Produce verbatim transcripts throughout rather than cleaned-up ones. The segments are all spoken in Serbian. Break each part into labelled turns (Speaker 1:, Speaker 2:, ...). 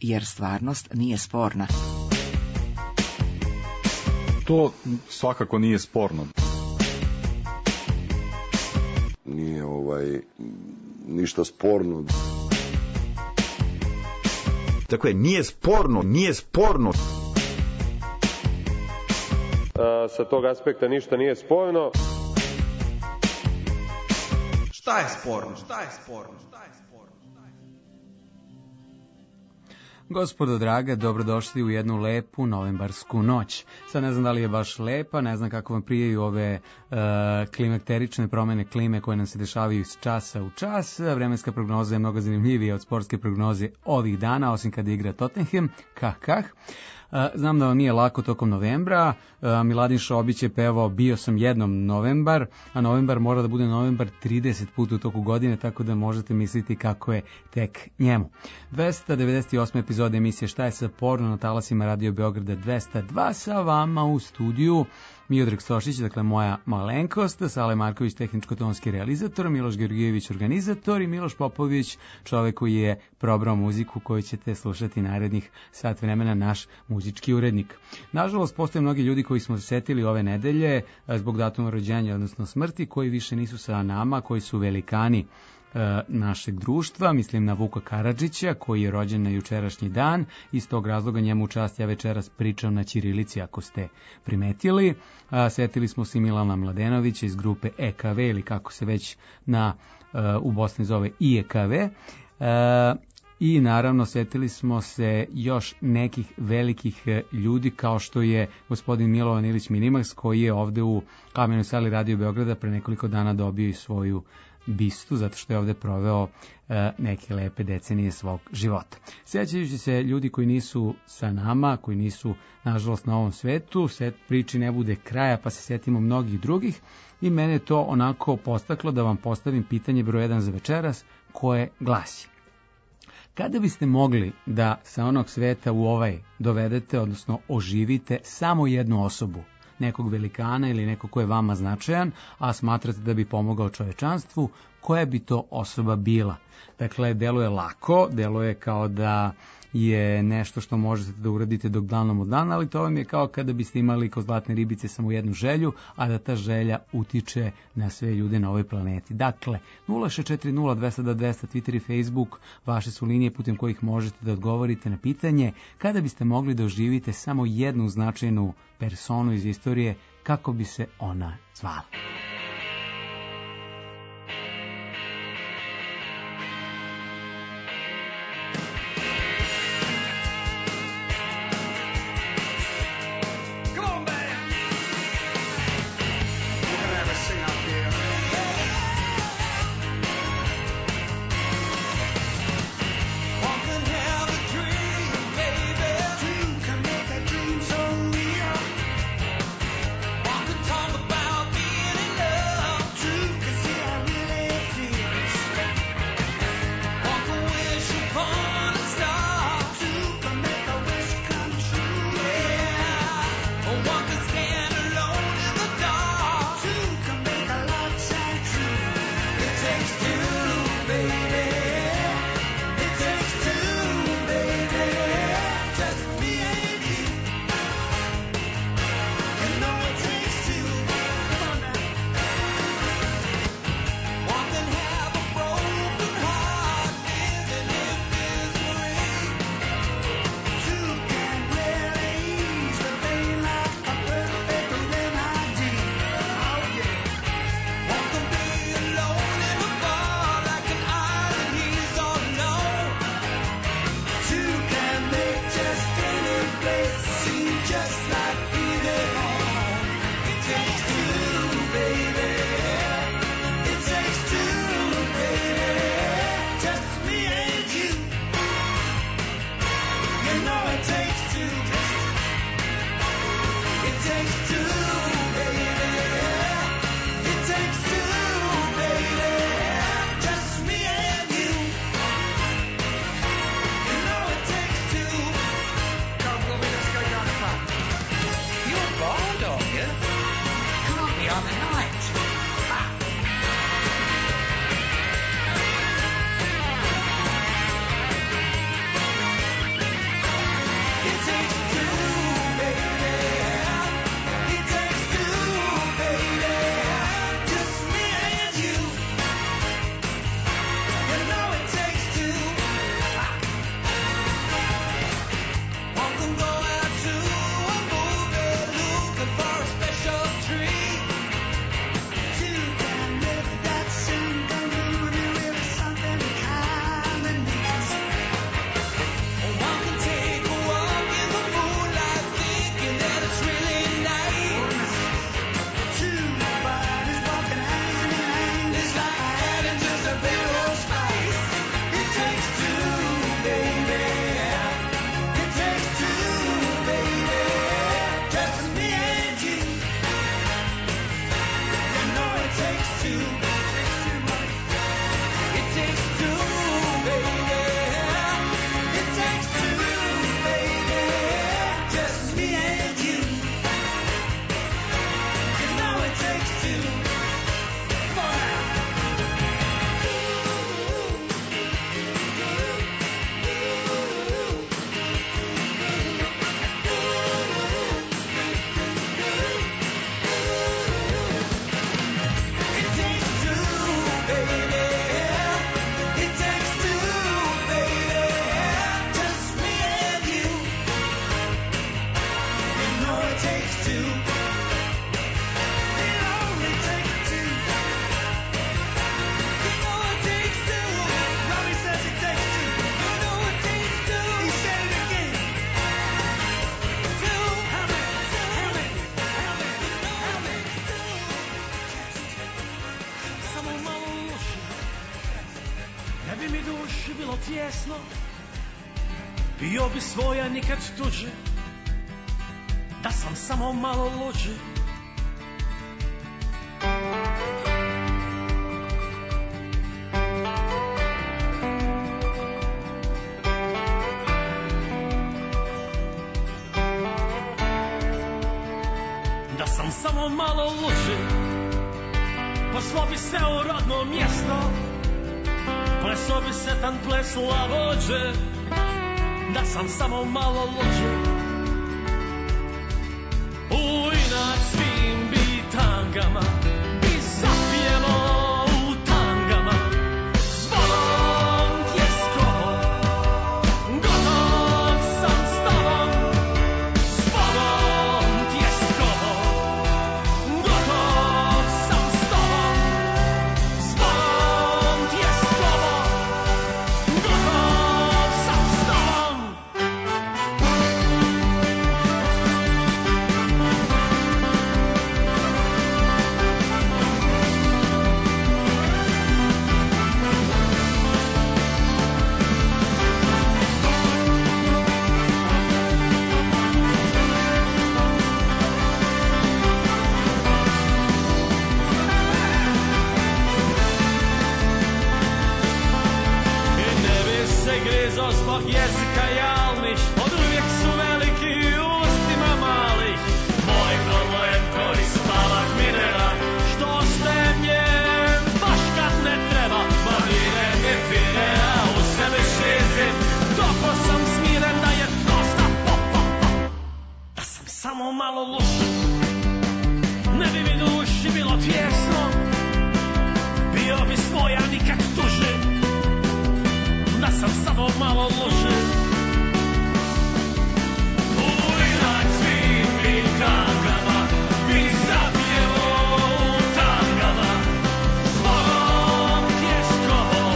Speaker 1: jer stvarnost nije sporna.
Speaker 2: To svakako nije sporno.
Speaker 3: Nije ovaj ništa sporno.
Speaker 4: Dakle, nije sporno, nije sporno.
Speaker 5: A, sa tog aspekta ništa nije sporno.
Speaker 6: Šta je sporno? Šta je sporno? Šta je sporno?
Speaker 7: Gospodo draga, dobrodošli u jednu lepu novembarsku noć. Sad ne znam da li je baš lepa, ne znam kako vam prijaju ove uh, klimakterične promene klime koje nam se dešavaju iz časa u čas. Vremenska prognoza je mnogo zanimljivija od sportske prognoze ovih dana, osim kada igra Tottenham. Kah, kah. Znam da vam nije lako tokom novembra. Miladin Šobić je pevao Bio sam jednom novembar, a novembar mora da bude novembar trideset puta u toku godine, tako da možete misliti kako je tek njemu. dvesta devedeset osma epizode emisije Šta je sa porno na talasima Radio Beograda dvesta dva, sa vama u studiju Miodrag Stošić, dakle moja malenkost, Sale Marković, tehničko-tonski realizator, Miloš Georgijević, organizator, i Miloš Popović, čovek koji je probrao muziku koju ćete slušati narednih sat vremena, naš muzički urednik. Nažalost, postoje mnogi ljudi koji smo se setili ove nedelje zbog datuma rođenja, odnosno smrti, koji više nisu sa nama, koji su velikani našeg društva. Mislim na Vuka Karadžića, koji je rođen na jučerašnji dan. Iz tog razloga njemu u čast ja večeras pričam na ćirilici, ako ste primetili. A, setili smo se Milana Mladenovića iz grupe E K V, ili kako se već na, a, u Bosni zove I E K V. A, I naravno setili smo se još nekih velikih ljudi, kao što je gospodin Milovan Ilić Minimax, koji je ovde u Kamenoj sali Radio Beograda pre nekoliko dana dobio i svoju bistu, zato što je ovde proveo e, neke lepe decenije svog života. Sjećajući se ljudi koji nisu sa nama, koji nisu nažalost na ovom svetu, set priči ne bude kraja, pa se setimo mnogih drugih, i mene je to onako postaklo da vam postavim pitanje broj jedan za večeras, koje glasi: kada biste mogli da sa onog sveta u ovaj dovedete, odnosno oživite samo jednu osobu, nekog velikana ili nekog ko je vama značajan, a smatrate da bi pomogao čovečanstvu, koja bi to osoba bila? Dakle, deluje lako, deluje kao da je nešto što možete da uradite dok danom od dana, ali to vam je kao kada biste imali kao zlatne ribice samo jednu želju, a da ta želja utiče na sve ljude na ovoj planeti. Dakle, nula šest četiri nula dvesta dvesta, Twitter i Facebook, vaše su linije putem kojih možete da odgovorite na pitanje kada biste mogli da oživite samo jednu značajnu personu iz istorije, kako bi se ona zvala.
Speaker 8: Talk about being in love. duši bilo tjesno, bio bi svoja nikad tuđe, da sam samo malo luđi. Da sam samo malo luđi, poslo bi se u rodno mjesto, pleso bi se tan ples lavođe, da sam samo malo luđi. U inat svim bitangama bi zapjevo u tangama, zvonom tjeskovo, gotov sam s tobom, zvonom tjeskovo, gotov sam s tobom, zvonom tjeskovo, gotov sam s tobom. Grizo zbog jezika jalnih, od uvijek su veliki ustima malih. Moj problem koji spavak minera, što ostajem njen baš kad ne treba. Manire mi fine, a u sebe šizim, doko sam smiren da je dosta pop, pop, pop. Da sam samo malo luš, ne bi mi duši bilo tjesno, bio bi svoja nikad tuži, da sam samo malo loše. U inat svim bitangama bi zapjevo u tangama, zvonom tjeskovo,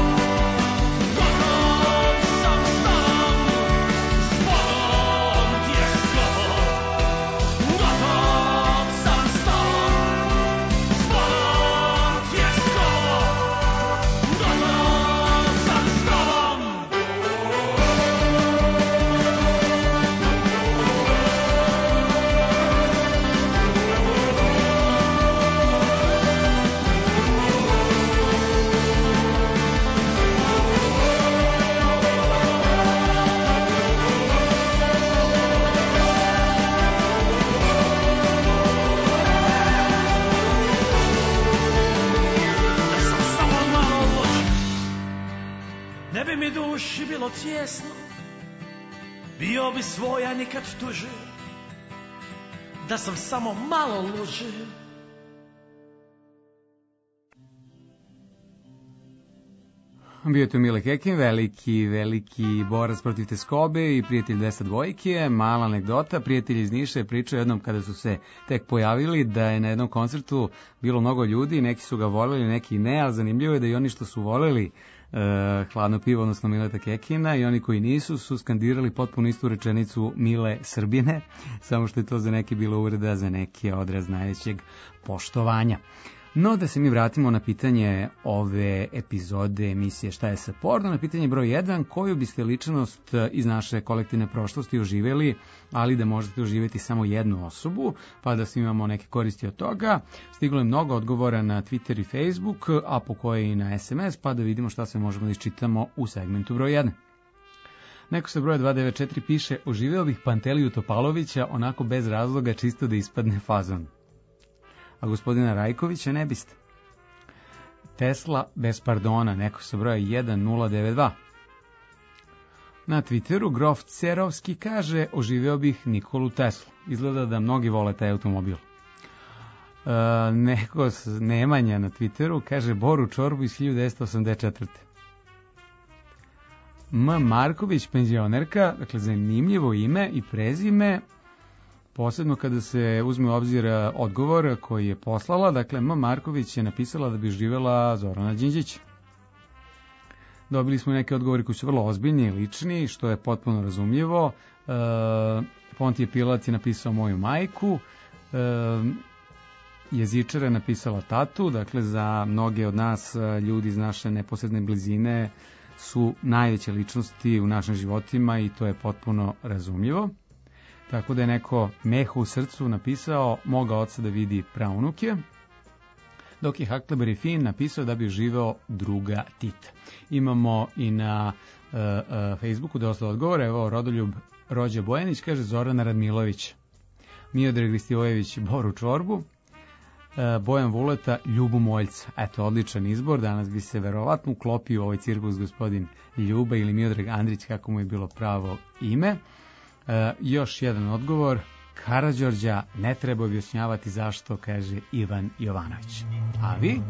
Speaker 8: gotov sam s tobom, zvonom tjeskovo, gotov sam s tobom, zvonom tjeskovo, gotov sam s tobom. Da sam samo malo luđi, ne bi mi duši bilo tjesno, bio bi svoja nikad tuži, da sam samo malo luđi.
Speaker 7: Bio je tu Mile Kekin, veliki, veliki borac protiv teskobe i prijatelj dvesta dvojke. Mala anegdota, prijatelj iz Niša je pričao jednom kada su se tek pojavili da je na jednom koncertu bilo mnogo ljudi, neki su ga voljeli, neki ne, ali zanimljivo je da i oni što su voljeli uh, hladno pivo, odnosno Mileta Kekina, i oni koji nisu su skandirali potpuno istu rečenicu Mile Srbine, samo što je to za neki bilo uvreda, za neki odraz najvećeg poštovanja. No, da se mi vratimo na pitanje ove epizode emisije Šta je sa porno, na pitanje broj jedan, koju biste ličnost iz naše kolektivne prošlosti oživjeli, ali da možete oživjeti samo jednu osobu, pa da svi imamo neke koristi od toga. Stiglo je mnogo odgovora na Twitter i Facebook, a po koje i na es em es, pa da vidimo šta se možemo da iščitamo u segmentu broj jedan. Neko sa broja dva devet četiri piše, oživjela bih Panteliju Topalovića, onako bez razloga, čisto da ispadne fazon. A gospodina Rajkovića ne biste. Tesla bez pardona, neko sa broja jedan nula devet dva. Na Twitteru Grof Cerovski kaže, oživio bih Nikolu Teslu. Izgleda da mnogi vole taj automobil. E, neko s Nemanja na Twitteru kaže Boru Čorbu iz hiljadu devetsto osamdeset četvrte. M. Marković, penzionerka, dakle zanimljivo ime i prezime, posebno kada se uzme u obzir odgovor koji je poslala. Dakle, M. Marković je napisala da bi živjela Zorana Đinđića. Dobili smo neke odgovore koji su vrlo ozbiljni i lični, što je potpuno razumljivo. E, Pontije Pilac je napisao moju majku, e, Jezičara je napisala tatu, dakle za mnoge od nas ljudi iz naše neposredne blizine su najveće ličnosti u našim životima i to je potpuno razumljivo. Tako da je neko meho u srcu napisao moga oca da vidi praunuke, dok je Huckleberry Finn napisao da bi živeo druga Tita. Imamo i na uh, uh, Facebooku dosta odgovora. Evo, Rodoljub Rođe Bojanić kaže Zorana Radmilović, Miodrag Ristivojević Boru Čorbu, uh, Bojan Vuleta Ljubu Moljca. Eto, odličan izbor. Danas bi se verovatno uklopio u ovaj cirkus gospodin Ljuba ili Miodrag Andrić, kako mu je bilo pravo ime. Uh, još jedan odgovor. Karađorđa ne treba objašnjavati zašto, kaže Ivan Jovanović. A vi?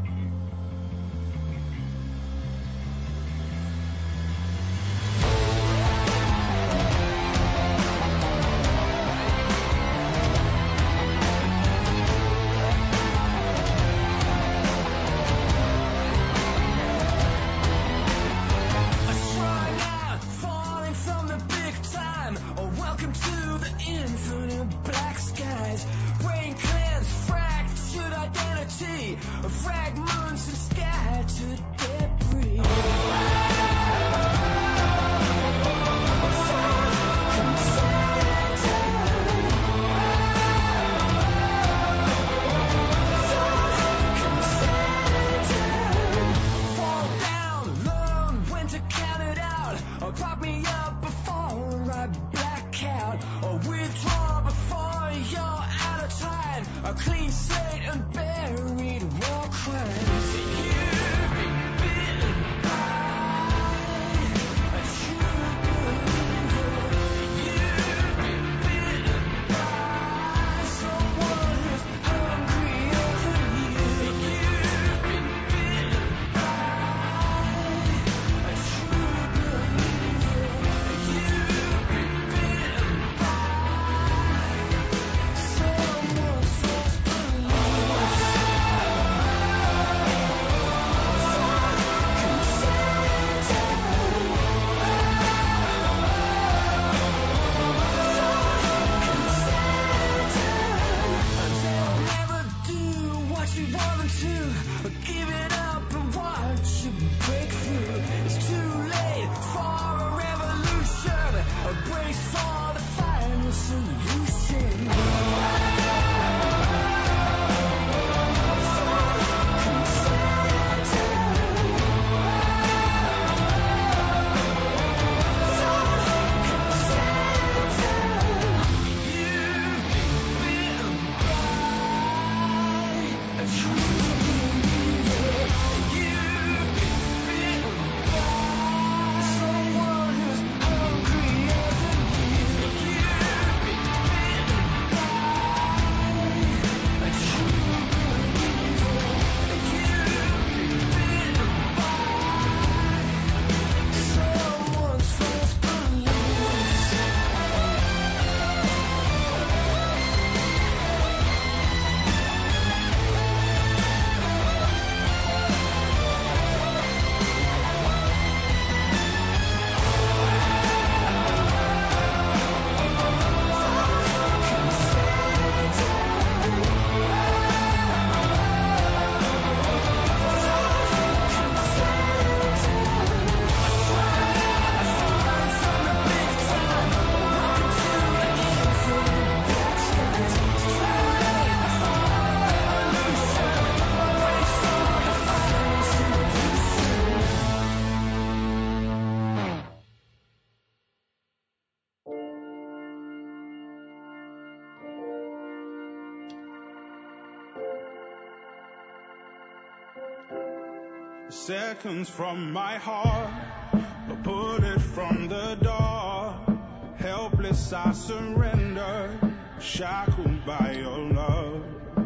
Speaker 9: Seconds from my heart, a bullet from the door. Helpless I surrender, shackled by your love.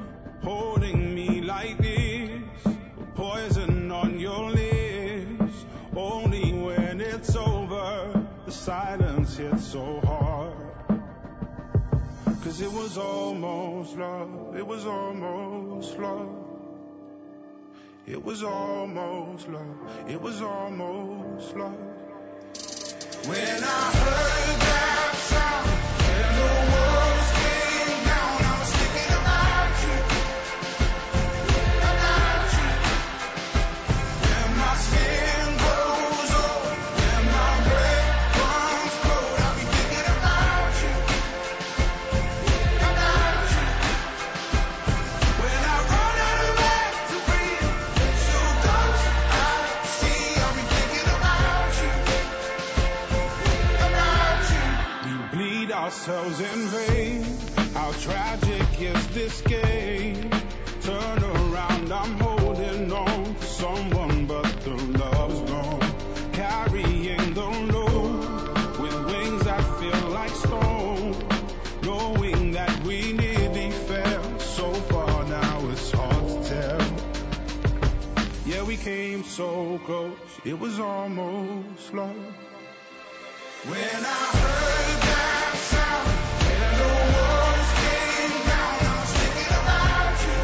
Speaker 9: Holding me like this, poison on your lips. Only when it's over, the silence hits so hard. Cause it was almost love, it was almost love. It was almost love, it was almost love. When I heard that sound and the walls came down, I was thinking about you, about you. And my skin goes ourselves in vain. How tragic is this game? Turn around, I'm holding on to someone, but the love's gone. Carrying the load with wings that feel like stone. Knowing that we nearly fell so far, now it's hard to tell. Yeah, we came so close, it was almost love. When I heard that sound, when the walls came down, I was thinking about you,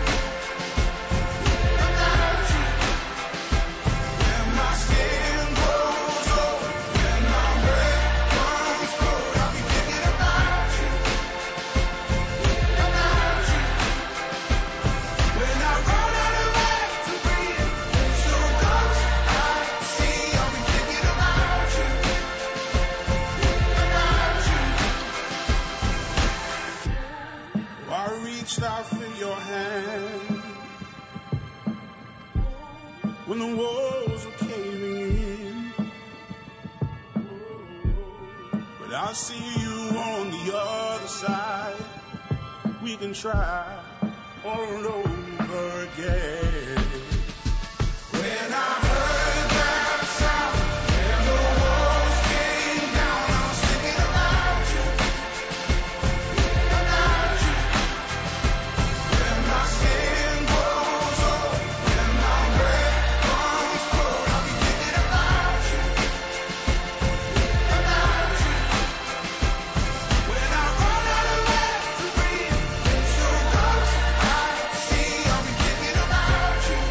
Speaker 9: about you. When my skin grows old, when my breath comes cold, I'll be thinking about you, about you. When I run out of air to breathe, so close I see, I'll be thinking about you. I reached out for your hand when the walls were caving in, but I see you on the other side. We can try all over again. When I heard that sound, when the walls came down, I was thinking about you, about you. When my skin grows old, when my breath comes cold, I'll be thinking about you, about you. When I run out of air to breathe, so close I see, I'll be thinking about you,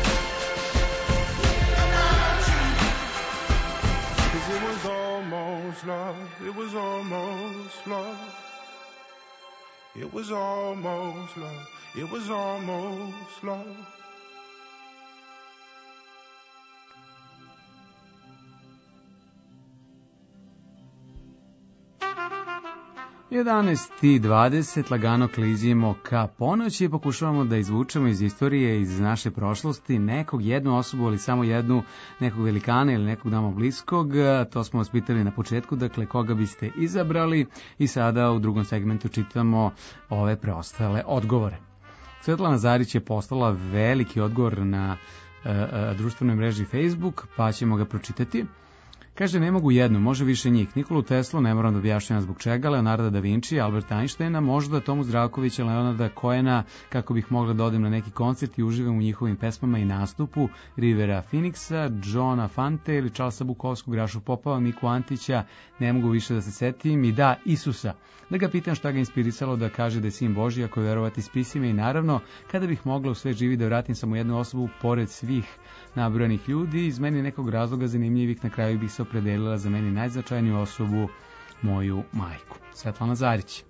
Speaker 9: about you. 'Cause it was almost love, it was almost love. It was almost love, it was almost love.
Speaker 7: jedanaest i dvadeset, lagano klizimo ka ponoći i pokušavamo da izvučemo iz istorije, iz naše prošlosti, nekog, jednu osobu, ali samo jednu, nekog velikana ili nekog nama bliskog. To smo vas pitali na početku, dakle, koga biste izabrali, i sada u drugom segmentu čitamo ove preostale odgovore. Svetlana Zarić je poslala veliki odgovor na e, e, društvenoj mreži Facebook, pa ćemo ga pročitati. Kaže, ne mogu jednu, može više njih. Nikolu Teslu, ne moram da objašnjam zbog čega, Leonarda da Vinci, Alberta Einsteina, možda Tomu Zdravkovića, Leonarda Cohena, kako bih mogla da odem na neki koncert i uživam u njihovim pesmama i nastupu, Rivera Phoenixa, Johna Fante ili Charlesa Bukovskog, Rašu Popova, Miku Antića, ne mogu više da se setim, i da, Isusa. Da ga pitam šta ga inspirisalo da kaže da je sin Božji, ako je verovati spisima, i naravno, kada bih mogla u sve živi da vratim samo jednu osobu pored svih nabrojanih ljudi, iz meni nekog razloga zanimljivih, na kraju bih se opredelila za meni najznačajniju osobu, moju majku. Svetlana Zarić.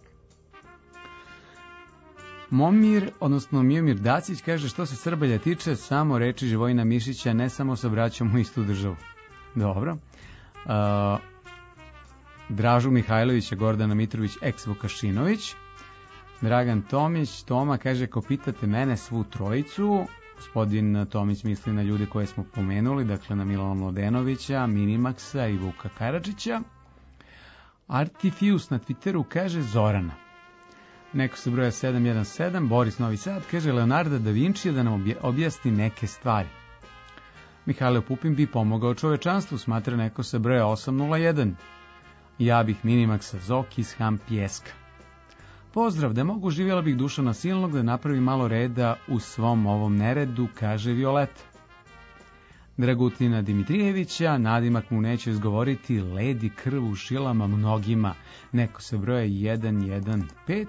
Speaker 7: Momir, odnosno Miomir Dacić, kaže, što se Srbalja tiče, samo reči Živojina Mišića, ne samo sa braćom u istu državu. Dobro. Uh, Dražu Mihajlovića, Gordana Mitrović, ex Vukašinović. Dragan Tomić, Toma, kaže, ako pitate mene, svu trojicu. Gospodin Tomić misli na ljude koje smo pomenuli, dakle na Milana Mladenovića, Minimaxa i Vuka Karadžića. Artifius na Twitteru kaže Zorana. Neko se broja sedam jedan sedam, Boris Novi Sad, kaže Leonarda da Vinci da nam objasni neke stvari. Mihajlo Pupin bi pomogao čovečanstvu, smatra neko se broja osam nula jedan. Ja bih Minimaxa Zoki iz Ham Pjeska. Pozdrav, da mogu, živjela bih Dušana Silnog da napravi malo reda u svom ovom neredu, kaže Violeta. Dragutina Dimitrijevića, nadimak mu neće izgovoriti, ledi krv u šilama mnogima, neko se broja jedan jedan pet.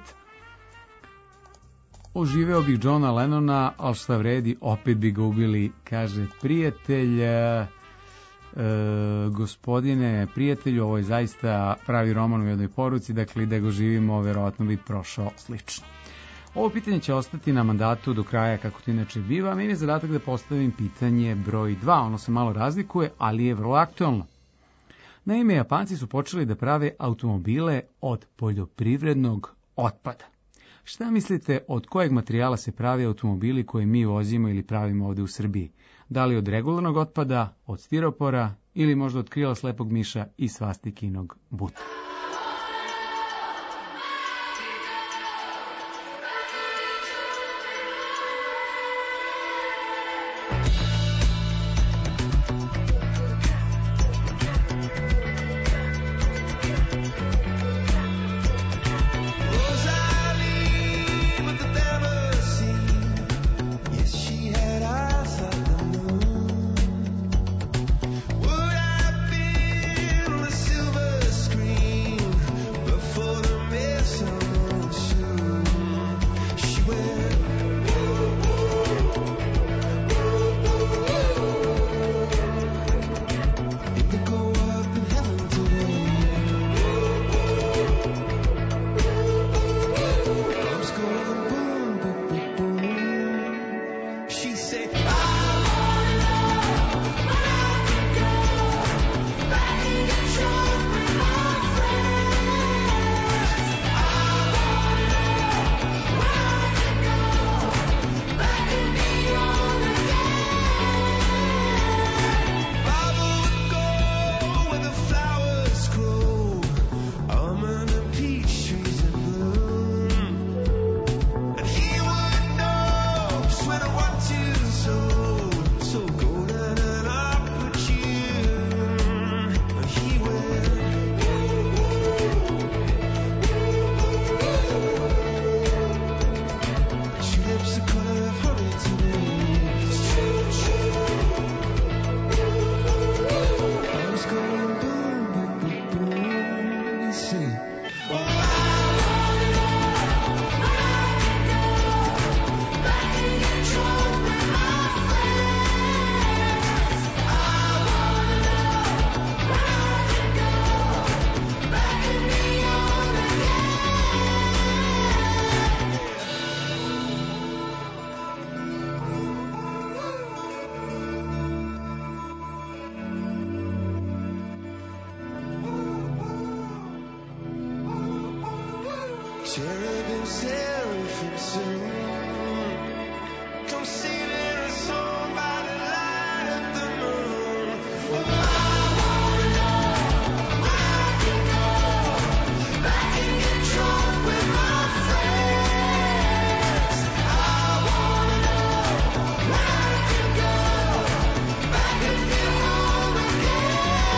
Speaker 7: Oživeo bih Johna Lennona, ali šta vredi, opet bi ga ubili, kaže prijatelj. E, gospodine prijatelju, ovo je zaista pravi roman u jednoj poruci, dakle da ga živimo, verovatno bi prošao slično. Ovo pitanje će ostati na mandatu do kraja, kako to inače biva. Meni je zadatak da postavim pitanje broj dva, ono se malo razlikuje, ali je vrlo aktualno. Naime, Japanci su počeli da prave automobile od poljoprivrednog otpada. Šta mislite, od kojeg materijala se prave automobili koje mi vozimo ili pravimo ovde u Srbiji? Da li od regularnog otpada, od stiropora ili možda od krila slepog miša i svastikinog buta?
Speaker 10: cherubim, seraphim soon. Come singing a song by the light of the moon. Well, I wanna know where I can go, back and get drunk with my friends. I wanna know where I can go, back and get home again.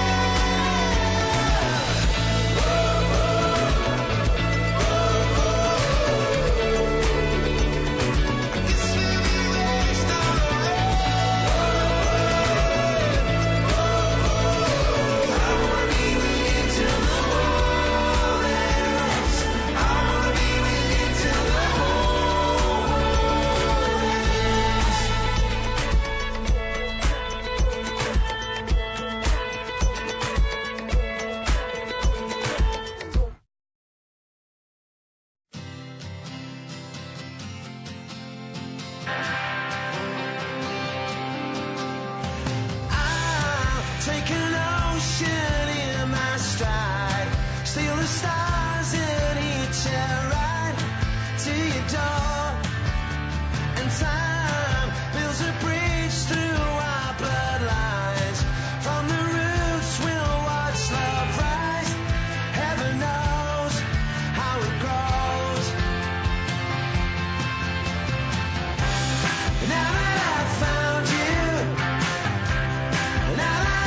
Speaker 10: Take an ocean in my stride, steal the stars and hitch a ride to your door. And time builds a bridge through our bloodlines. From the roots we'll watch love rise. Heaven knows how it grows. Now that I've found you, now that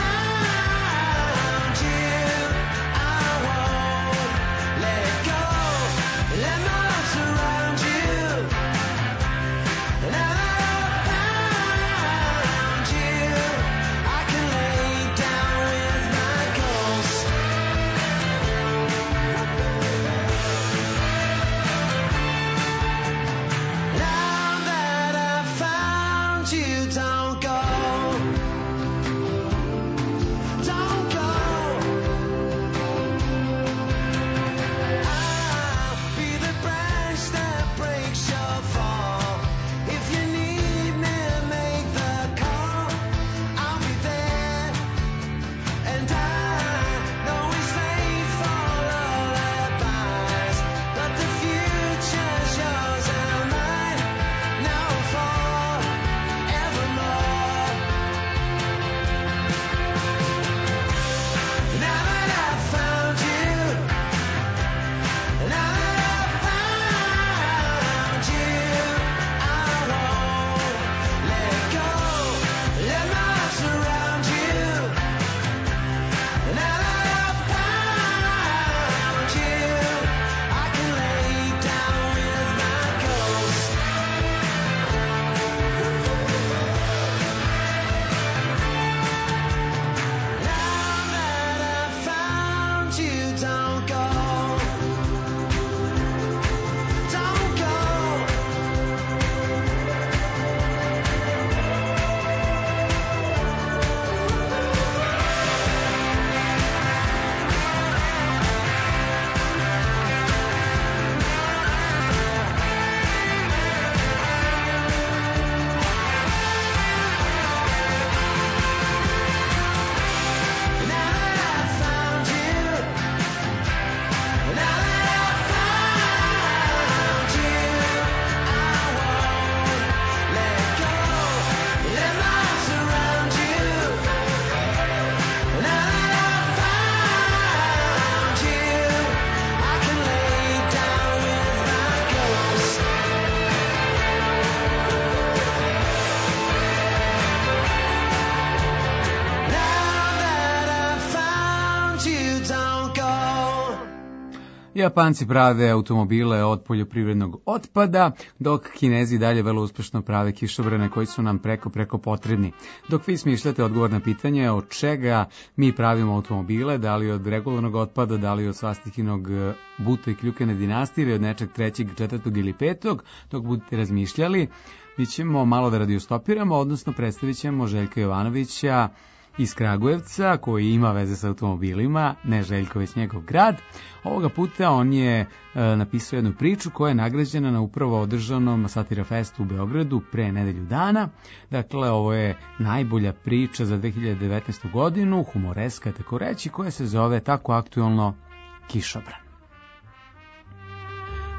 Speaker 7: Japanci prave automobile od poljoprivrednog otpada, dok Kinezi dalje vrlo uspešno prave kišobrane koji su nam preko preko potrebni. Dok vi smišljate odgovor na pitanje od čega mi pravimo automobile, da li od regularnog otpada, da li od svastikinog buta i kljukane dinastije ili od nečeg trećeg, četvrtog ili petog, dok budete razmišljali, mi ćemo malo da radiostopiramo, odnosno predstavit ćemo Željka Jovanovića iz Kragujevca, koji ima veze sa automobilima, ne Željko, već njegov grad. Ovoga puta on je e, napisao jednu priču koja je nagrađena na upravo održanom Satira Festu u Beogradu pre nedelju dana. Dakle, ovo je najbolja priča za dve hiljade devetnaestu godinu, humoreska tako reći, koja se zove tako aktuelno Kišobran.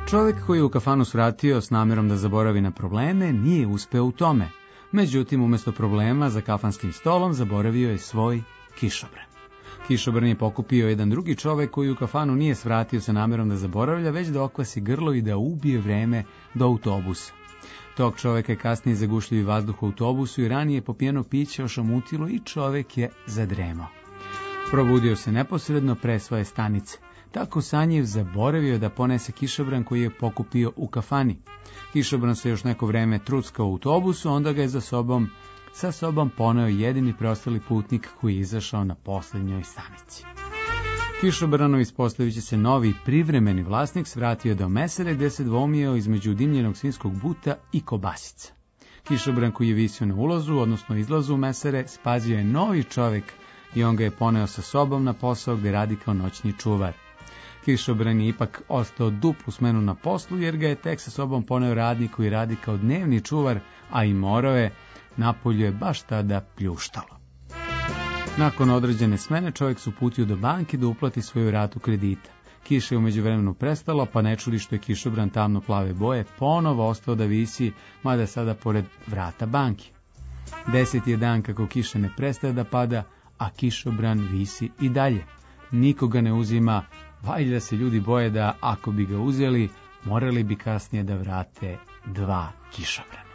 Speaker 7: Čovjek koji je u kafanu svratio s namjerom da zaboravi na probleme nije uspeo u tome. Međutim, umjesto problema za kafanskim stolom zaboravio je svoj kišobran. Kišobran je pokupio jedan drugi čovjek koji u kafanu nije svratio sa namjerom da zaboravlja, već da okvasi grlo i da ubije vreme do autobusa. Tog čovjeka je kasnije zagušljivi vazduh u autobusu i ranije popijeno piće ošamutilo i čovjek je zadremao. Probudio se neposredno pre svoje stanice. Tako sanjiv zaboravio da ponese kišobran koji je pokupio u kafani. Kišobran se još neko vreme truckao u autobusu, onda ga je za sobom, sa sobom poneo jedini preostali putnik koji je izašao na posljednjoj stanici. Kišobranu ispostavit će se novi privremeni vlasnik svratio do mesele gdje se dvoumio između dimljenog svinjskog buta i kobasica. Kišobran koji je visio na ulazu, odnosno izlazu mesere, spazio je novi čovjek i on ga je poneo sa sobom na posao gdje radi kao noćni čuvar. Kišobran je ipak ostao duplu smenu na poslu jer ga je tek sa sobom poneo radnik koji radi kao dnevni čuvar, a i morao je, napolju je baš tada pljuštalo. Nakon određene smene čovjek se uputio do banke da uplati svoju ratu kredita. Kiša je u međuvremenu prestalo, pa ne čudi što je kišobran tamno plave boje ponovo ostao da visi, mada sada pored vrata banke. Deseti je dan kako kiša ne prestaje da pada, a kišobran visi i dalje. Nikoga ne uzima, valjda se ljudi boje da ako bi ga uzeli, morali bi kasnije da vrate dva kišobrana.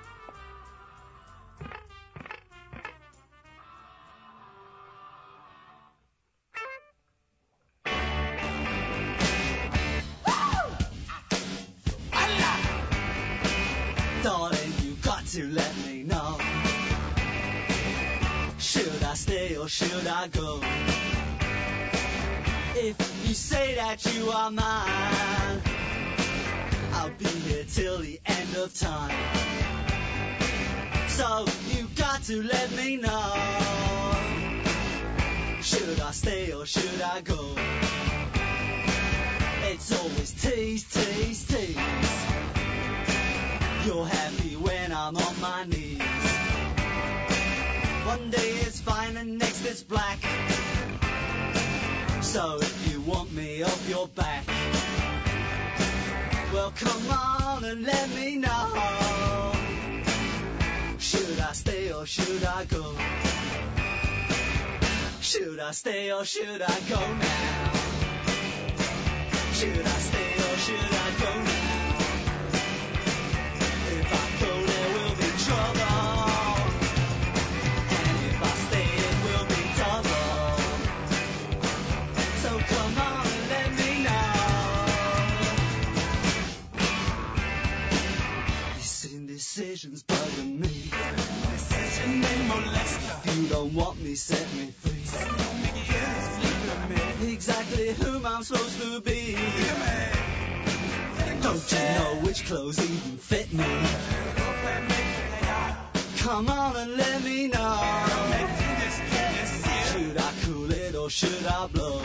Speaker 10: To let me know, should I stay or should I go? If you say that you are mine, I'll be here till the end of time. So you got to let me know, should I stay or should I go? It's always tease, tease, tease. You're happy when I'm on my knees. One day it's fine and next it's black. So if you want me off your back, well come on and let me know, should I stay or should I go? Should I stay or should I go now? Should I stay or should I go now? Decisions bugging me. Decision may molest you. If you don't want me, set me free. Exactly whom I'm supposed to be. Don't you know which clothes even fit me? Come on and let me know, should I cool it or should I blow?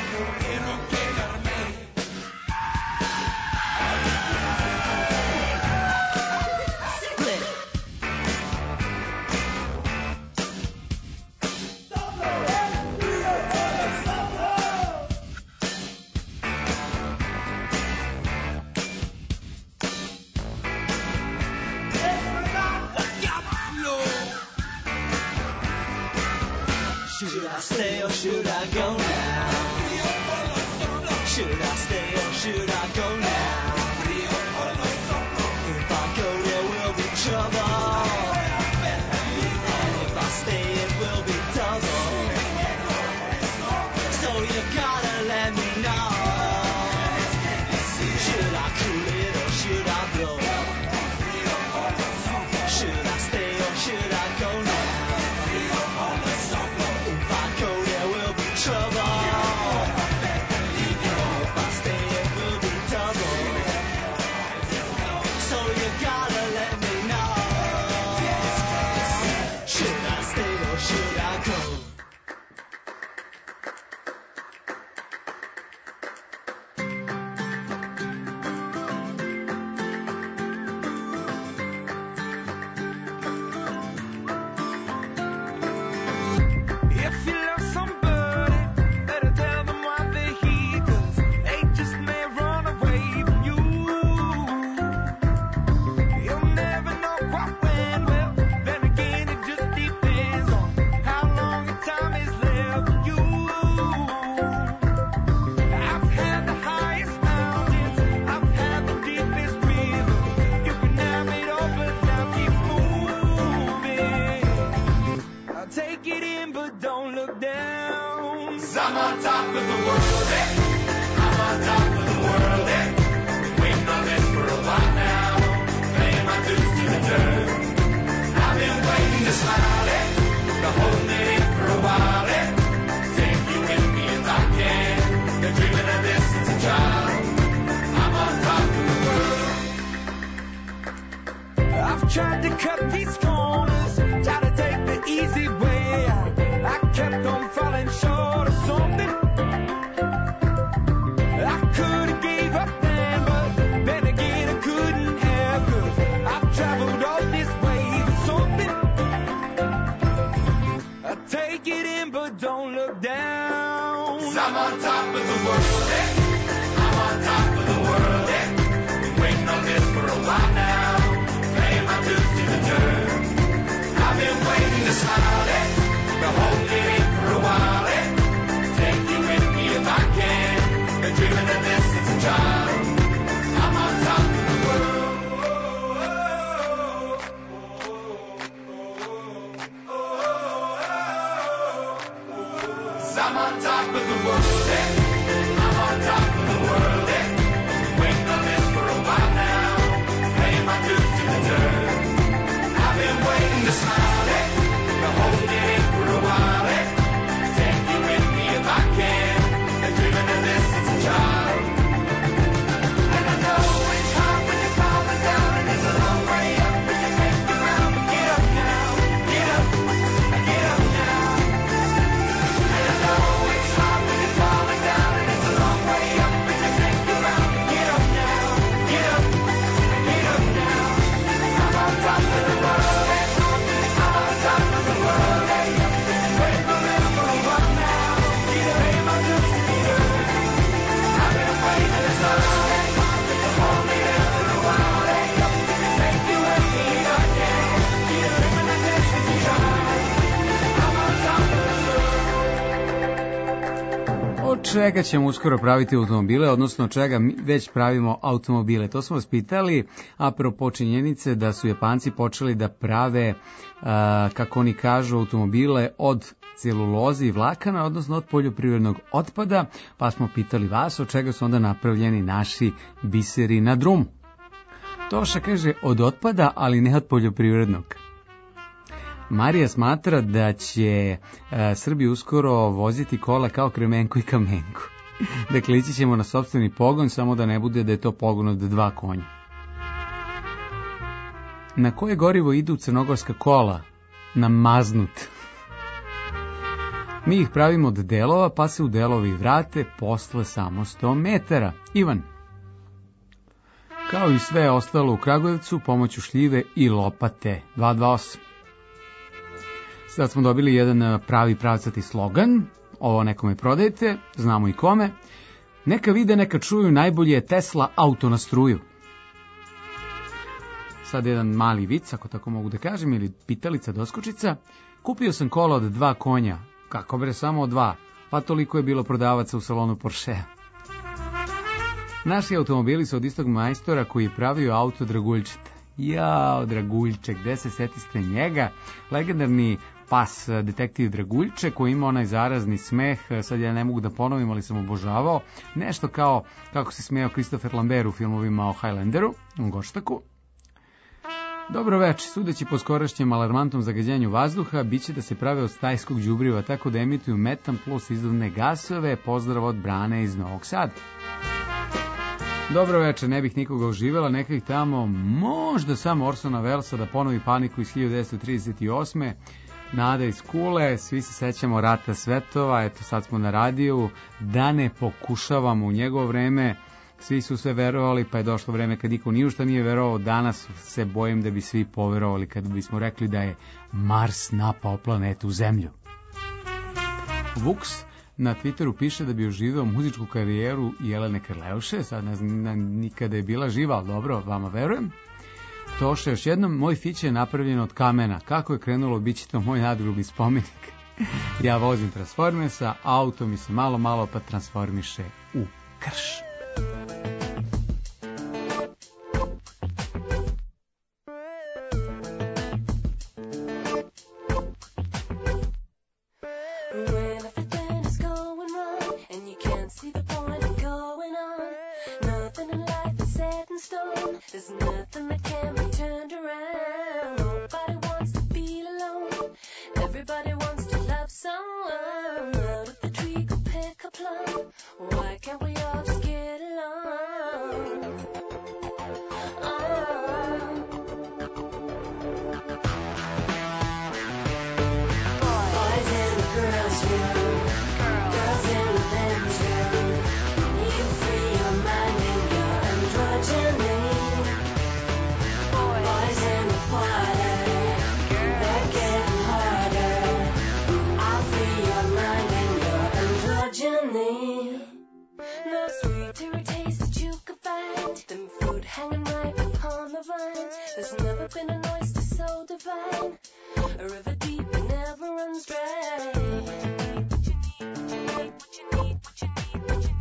Speaker 10: Should I stay or should I go now? Should I stay or should I go now? If I go there will be trouble, and if I stay it will be double. So you gotta let me know, should I cool it or should I blow? Should I stay or should I go now?
Speaker 8: top of the world, eh? I'm on top of the world, eh? Waiting on this for a while now, paying my dues to the dirt. I've been waiting to smile, eh? To hold it in for a while, eh? Take you with me if I can. Been dreaming of this since a child. I'm on top of the world.
Speaker 10: I've tried to cut these corners, try to take the easy way out. I kept on falling short of something. I could have gave up then, but then again I couldn't have, 'cause I've traveled all this way for something. I take it in, but don't look down.
Speaker 8: 'Cause I'm on top of the world, eh? I'm on top of the world, eh? Been waiting on this for a while now, paying my dues to the dirt. I've been waiting to smile, eh? To hold it in for a while, eh? Take you with me if I can. Been dreaming of this since a child. I'm on top of the world. 'Cause I'm on top of the world, eh? I'm on top of the world, eh? Waiting on this for a while now, paying my dues to the dirt. I've been waiting to smile, eh? To hold it in for a while, eh? Take you with me if I can. Been dreaming of this since a child. And I know it's hard when you're falling down, and it's a long way up, but you make it round. But get up now, get up, get up now. And I know it's hard when you're falling down, and it's a long way up, but you make it round. But get up now, get up, get up now. I'm on top of the world, eh? I'm on top of the world, eh? Waiting for this for a while now. Get up, pay my dues to the earth. I've been waiting to smile, eh? To hold me there for a while, eh? Take you with me if I can. Get up, living like this is a child. I'm on top of the world.
Speaker 7: Od čega ćemo uskoro praviti automobile, odnosno od čega mi već pravimo automobile? To smo vas pitali, apropo činjenice da su Japanci počeli da prave, a, kako oni kažu, automobile od celuloze i vlakana, odnosno od poljoprivrednog otpada, pa smo pitali vas od čega su onda napravljeni naši biseri na drumu. Toša kaže od otpada, ali ne od poljoprivrednog. Marija smatra da će e, Srbi uskoro voziti kola kao Kremenko i Kamenko. Dakle, ići ćemo na sopstveni pogon, samo da ne bude da je to pogon od dva konja. Na koje gorivo idu crnogorska kola? Na maznut. Mi ih pravimo od delova, pa se u delovi vrate posle samo sto metara. Ivan. Kao i sve ostalo u Kragujevcu, pomoću šljive i lopate. dva dva osam. Sad smo dobili jedan pravi pravcati slogan. Ovo nekome prodajete, znamo i kome. Neka vide, neka čuju, najbolje je Tesla auto na struju. Sad jedan mali vic, ako tako mogu da kažem, ili pitalica doskočica. Kupio sam kola od dva konja. Kako bre, samo od dva? Pa toliko je bilo prodavaca u salonu Porschea. Naši automobili su od istog majstora koji je pravio auto Draguljčeta. Jao, Draguljče, gde se setiste njega? Legendarni pas detektiv Draguljče koji ima onaj zarazni smeh, sad ja ne mogu da ponovim, ali sam obožavao. Nešto kao kako se smejao Christopher Lambert u filmovima o Highlanderu, u Goštaku. Dobro veče, sudeći po skorašnjem alarmantnom zagađenju vazduha, bit će da se prave od stajskog đubriva, tako da emituju metan plus izduvne gasove. Pozdrav od Brane iz Novog Sada. Dobro veče, ne bih nikoga uživela, neka ih tamo možda samo Orsona Wellesa da ponovi Paniku iz hiljadu devetsto trideset osme. Nada iz Kule, svi se sećamo Rata svetova, eto sad smo na radiju, da ne pokušavamo u njegovo vreme, svi su sve verovali, pa je došlo vreme kad niko ni u šta nije verovao. Danas se bojim da bi svi poverovali kad bismo rekli da je Mars napao planetu Zemlju. Vuks na Twitteru piše da bi oživeo muzičku karijeru Jelene Krleuše, sad ne znam nikada je bila živa, ali dobro, vama verujem. Toše, još jednom, moj fić je napravljen od kamena. Kako je krenulo, bit će to moj nadgrubni spomenik. Ja vozim Transformersa, auto mi se malo malo pa transformiše u krš.
Speaker 11: When everything is going wrong and
Speaker 10: can't see the point of going on. Nothing in life is set in stone. There's nothing that can be turned around. Nobody wants to be alone. Everybody wants to love someone. Out of the tree go pick a plum. Why can't we all just get along? Oh. Boys in the girls' room, girls in the men's room. You free your mind and your androgyny. Boys in the party, they're getting harder. I'll free your mind and your androgyny. No sweeter taste that you could find than fruit hanging ripe upon the vines. There's never been an oyster so divine, a river deep that never runs dry. What you need, what you need, what you need, what you need, what you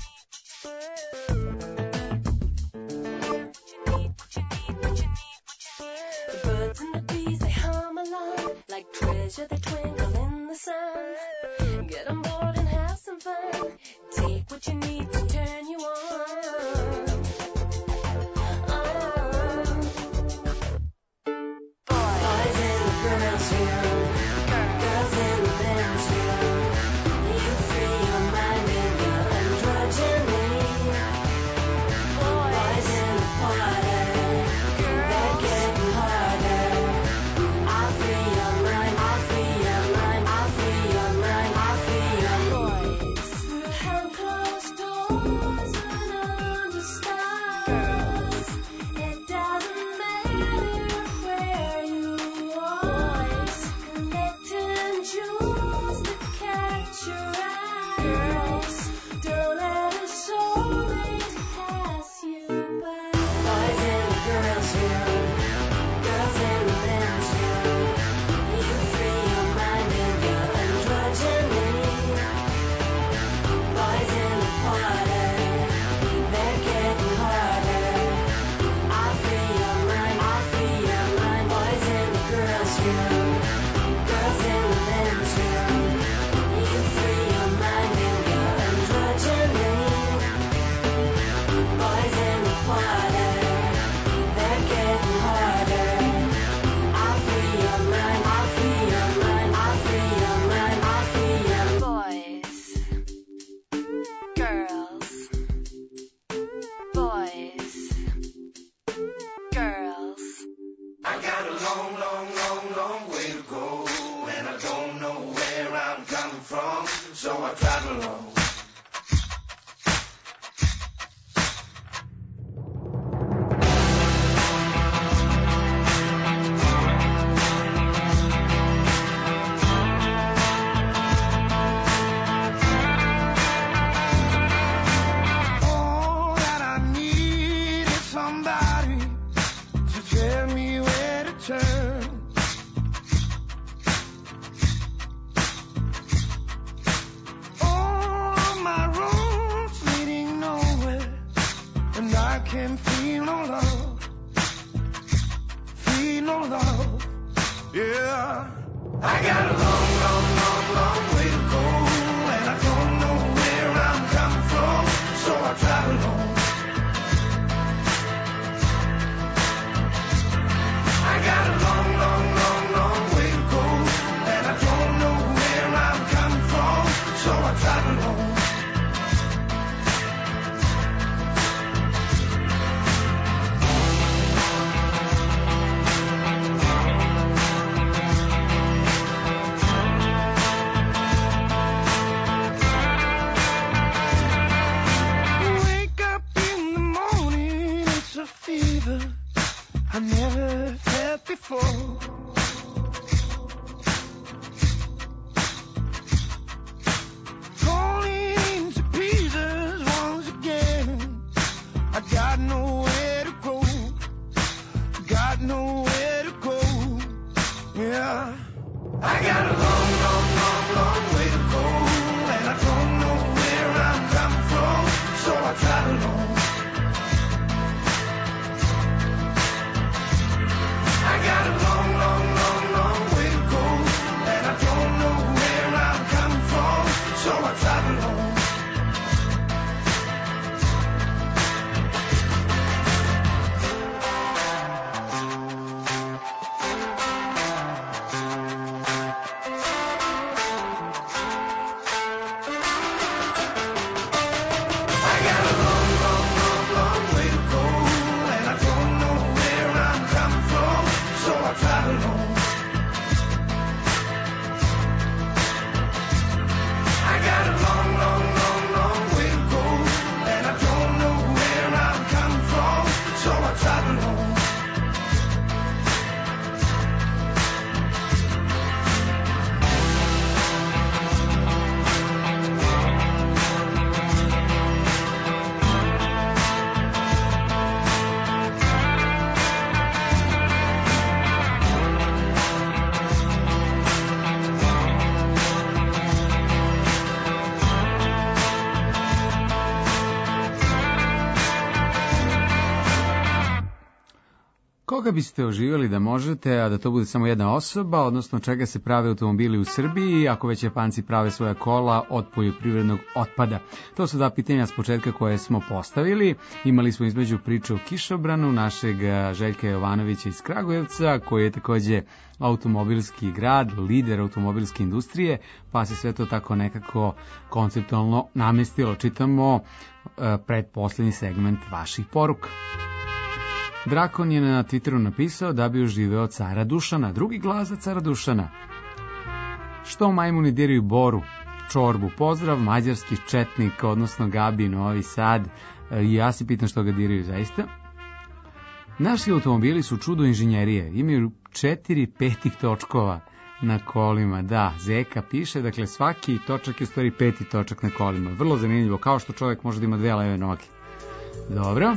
Speaker 10: need, what you need, what you need. The birds and the bees, they hum along like treasure that twinkle in the sun. Get on board and have some fun. Take what you need to turn you on. Oh. Boys in the girls' room, girls in the men's room. You free your mind and your androgyny. Boys in the party, they're getting harder. I'll free your mind, I'll free your mind, I'll free your mind, I'll free your boys. Behind closed doors and under stars, it doesn't matter where you are. Collecting jewels that catch your eyes. Don't let a soulmate pass you by. Boys in the girls' room, girls in the men's room. You free your mind and your androgyny. Boys in the party, they're getting harder. I'll free your mind, I'll free your mind. Boys in the girls' room, girls in the men's room. You free your mind and your androgyny. Boys in the party, they're getting harder. I'll free your mind, I'll free your mind, I'll free your mind, I'll free your boys, girls, boys, girls.
Speaker 11: I got a long, long, long, long way to go, and I don't know where I'm coming from, so I travel along.
Speaker 9: All that I need is somebody to tell me where to turn. All my roads leading nowhere, and I can feel no love, feel no love. Yeah, I got a long, long, long, long way to go, and I don't know where I'm coming from, so I travel on. I got a long, long, long, long way to go, and I don't know where I'm coming from, so I travel on.
Speaker 7: Koga biste oživjeli da možete, a da to bude samo jedna osoba, odnosno čega se prave automobili u Srbiji, ako već Japanci prave svoja kola od poljoprivrednog otpada? To su dva pitanja s početka koje smo postavili. Imali smo između priče o kišobranu našeg Željka Jovanovića iz Kragujevca, koji je takođe automobilski grad, lider automobilske industrije, pa se sve to tako nekako konceptualno namestilo. Čitamo predposlednji segment vaših poruka. Drakon je na Twitteru napisao da bi oživeo cara Dušana. Drugi glas za cara Dušana. Što majmuni diraju Boru? Čorbu. Pozdrav, mađarski četnik, odnosno Gabi, Novi Sad. I ja se pitam što ga diraju zaista. Naši automobili su čudo inženjerije. Imaju četiri petih točkova na kolima. Da, Zeka piše, dakle svaki točak je u stvari peti točak na kolima. Vrlo zanimljivo, kao što čovjek može da ima dve leve noge. Dobro.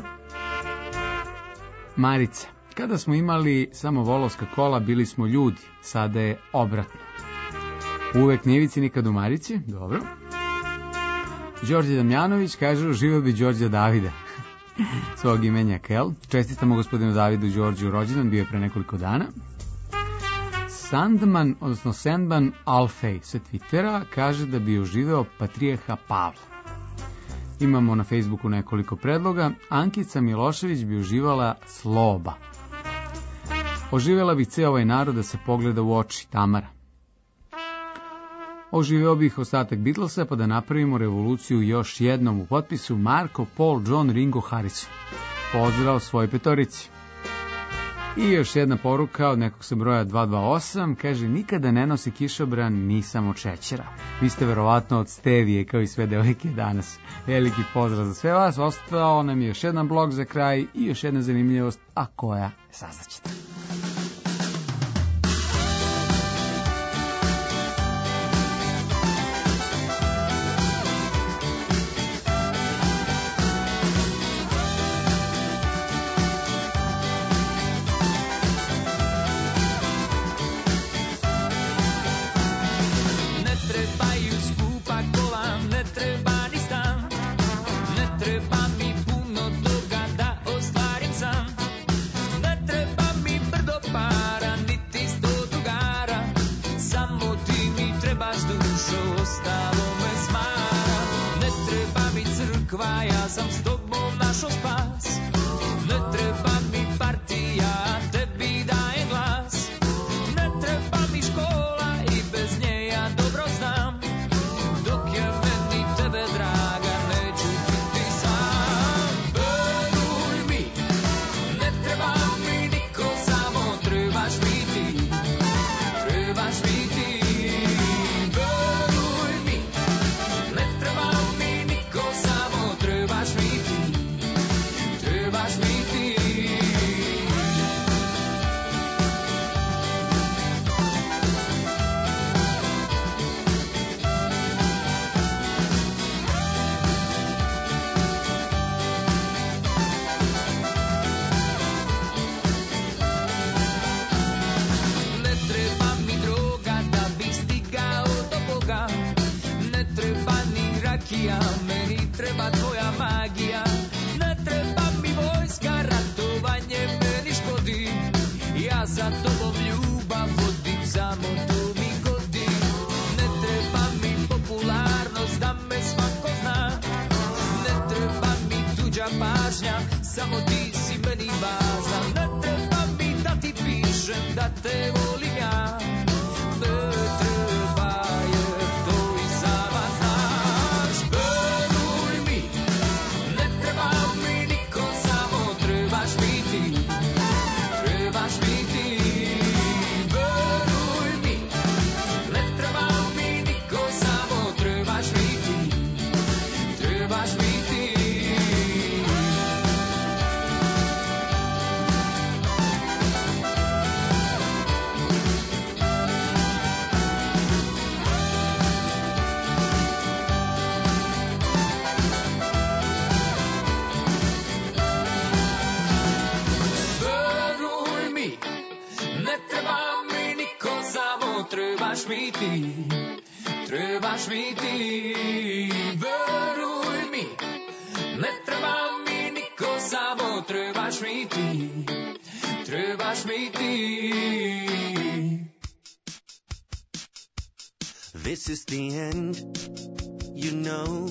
Speaker 7: Marica, kada smo imali samo volovska kola, bili smo ljudi, sada je obratno. Uvek Nivici, nikad u Marici, dobro. Đorđe Damjanović kaže, živio bi Đorđa Davida, svog imenja Kel. Čestitamo gospodinu Davidu Đorđu rođendan, bio je pre nekoliko dana. Sandman, odnosno Sandman Alfej sa Twittera, kaže da bi oživeo patrijarha Pavla. Imamo na Facebooku nekoliko predloga. Ankica Milošević bi uživala Sloba. Oživjela bih ceo ovaj narod da se pogleda u oči. Tamara. Oživeo bih ostatak Beatlesa pa da napravimo revoluciju još jednom. U potpisu Marko, Paul, John, Ringo, Harrison. Pozdrav svoj petorici. I još jedna poruka od nekog sa broja dva dva osam, kaže, nikada ne nosi kišobran, nisam od šećera. Vi ste verovatno od stevije, kao i sve devojke danas. Veliki pozdrav za sve vas, ostao nam je još jedan blog za kraj i još jedna zanimljivost, a koja saznaćete.
Speaker 10: trebaš mi ti.
Speaker 12: This is the end, you know.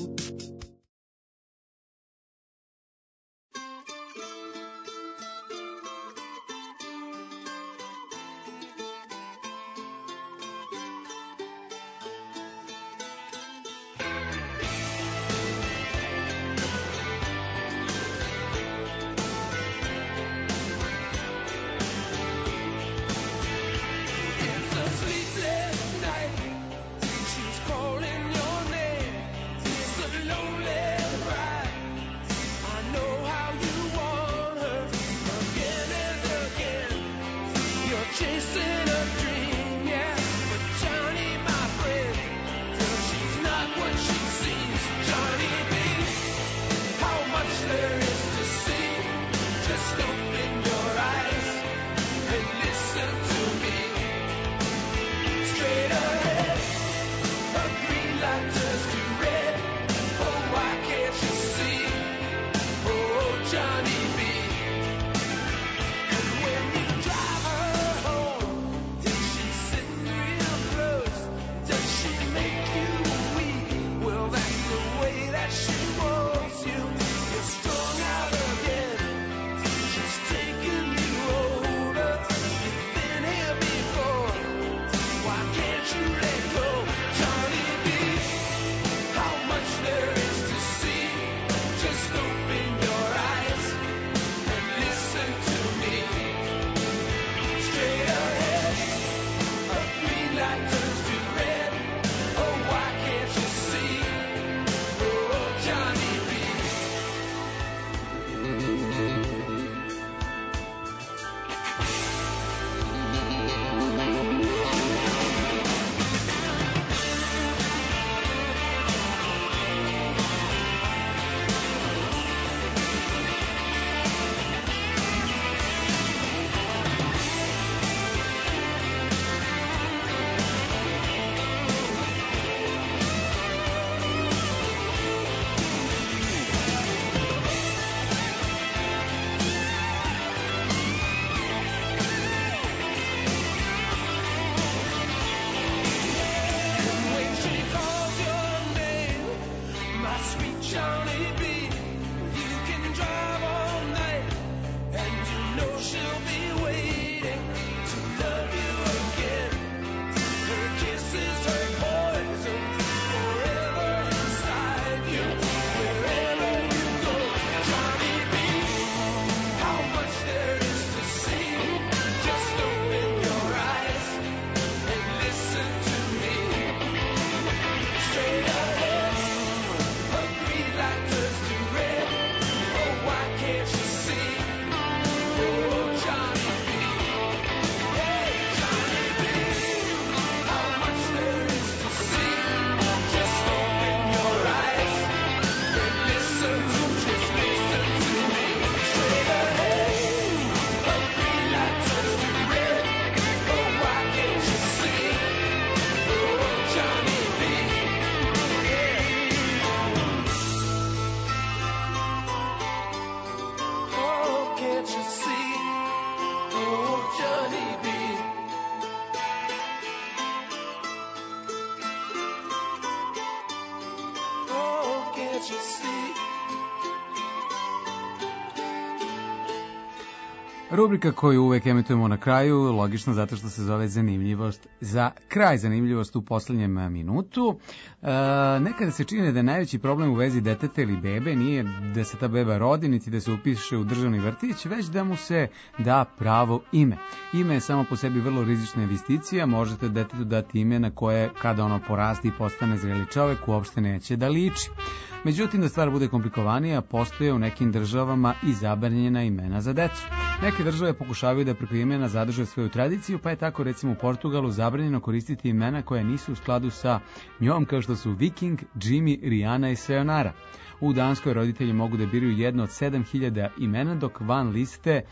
Speaker 7: Rubrika koju uvek emitujemo na kraju, logično zato što se zove zanimljivost za kraj, zanimljivost u poslednjem minutu. E, nekada se čini da je najveći problem u vezi deteta ili bebe nije da se ta beba rodi, niti da se upiše u državni vrtić, već da mu se da pravo ime. Ime je samo po sebi vrlo rizična investicija, možete detetu dati ime na koje kada ono porasti i postane zreli čovek uopšte neće da liči. Međutim, da stvar bude komplikovanija, postoje u nekim državama i zabranjena imena za decu. Neke države pokušavaju da preko imena zadrže svoju tradiciju, pa je tako recimo u Portugalu zabranjeno koristiti imena koja nisu u skladu sa njom, kao što su Viking, Jimmy, Rihanna i Sayonara. U Danskoj roditelji mogu da biraju jedno od sedam hiljada imena, dok van liste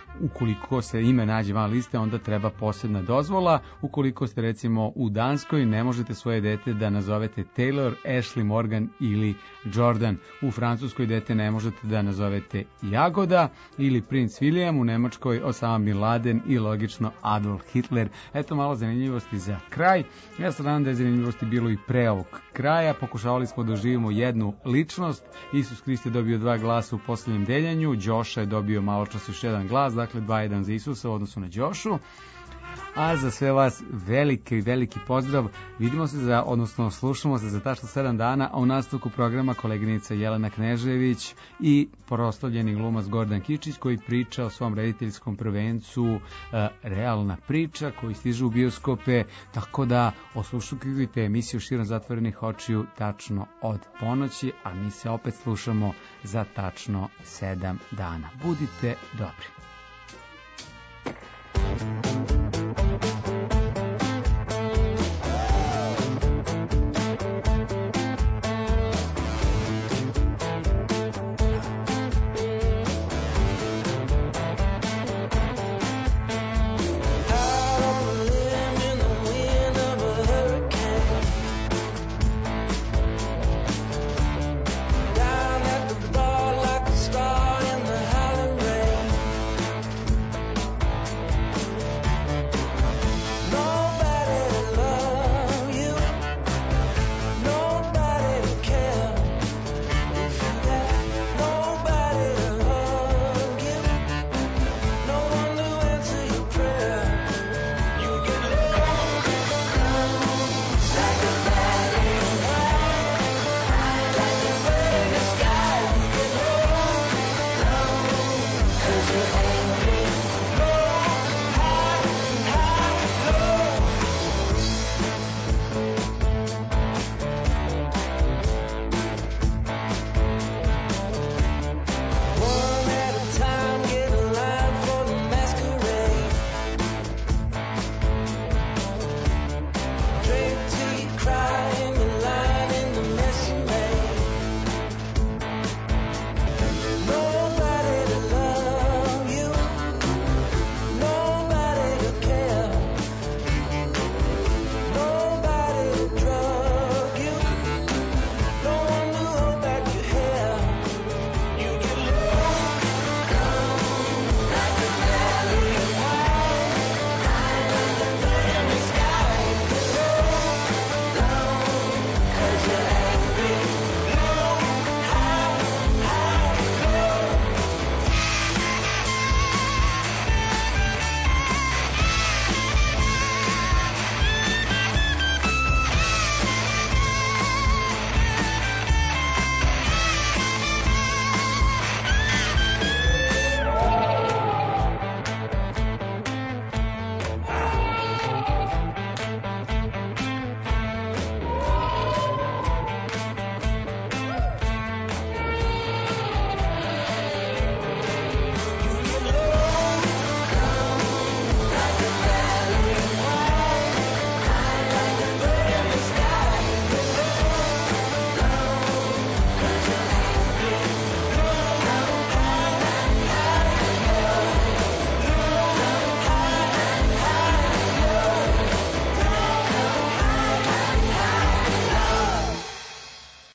Speaker 7: ukoliko se ime nađe van liste, onda treba posebna dozvola. Ukoliko ste recimo u Danskoj, ne možete svoje dete da nazovete Taylor, Ashley, Morgan ili Jordan. U Francuskoj dete ne možete da nazovete Jagoda ili Prince William, u Nemačkoj Osama Bin Laden i logično Adolf Hitler. Eto malo zanimljivosti za kraj. Ja se nadam da je zanimljivosti bilo i pre ovog kraja. Pokušavali smo da oživimo jednu ličnost. Isus Hrist je dobio dva glasa u posljednjem deljenju, Đoša je dobio malo čas još jedan glas, dakle dva jedan za Isusa u odnosu na Đošu. A za sve vas veliki, veliki pozdrav. Vidimo se za, odnosno slušamo se za tačno sedam dana, a u nastavku programa koleginica Jelena Knežević i proslavljeni glumac Gordan Kičić koji priča o svom rediteljskom prvencu e, Realna priča koji stižu u bioskope, tako da osluškujte emisiju Širom zatvorenih očiju tačno od ponoći, a mi se opet slušamo za tačno sedam dana. Budite dobri.